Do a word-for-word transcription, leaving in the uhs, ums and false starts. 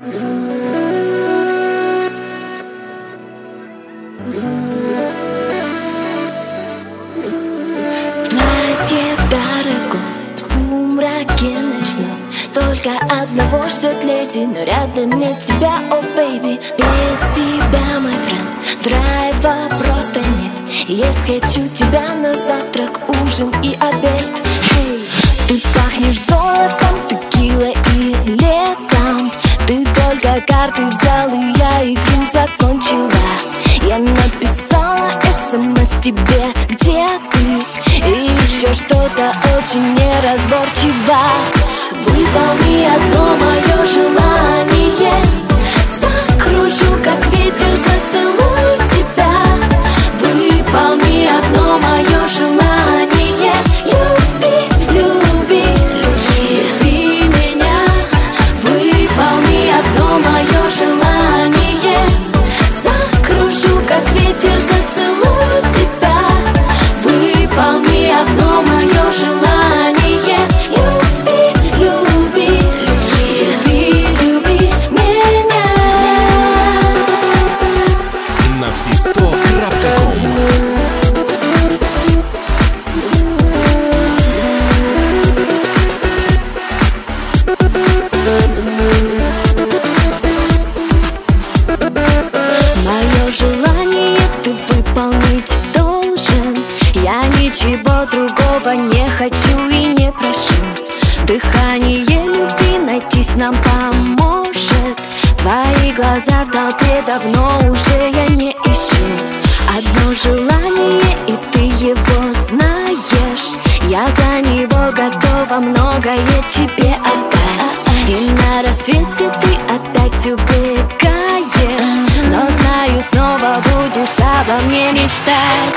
Платье дорого, в сумраке ночном, только одного ждет леди, но рядом нет тебя, о oh, бэйби. Без тебя, мой френд, драйва просто нет. Есть хочу тебя на завтрак, ужин и обед. Hey, ты пахнешь золотом, текилой и летом. Ты только карты взял, и я игру закончила. Я написала смс тебе, где ты, и еще что-то очень неразборчиво. Выполни одно мое желание, закружу, как ветер, зацелую тебя. Выполни одно мое желание, люби, люби, люби меня. Выполни одно мое желание, закружу, как ветер, зацелую тебя. Выполни одно мое желание, люби, люби, люби, люби меня. На все сто крапка ком. Мое желание ты выполнить должен. Я ничего другого не хочу и не прошу. Дыхание любви найтись нам поможет. Твои глаза в толпе давно уже я не ищу. Одно желание, и ты его знаешь. Я за него готова многое тебе отдать. И на рассвете ты опять убегаешь, но знаю, снова будешь обо мне мечтать.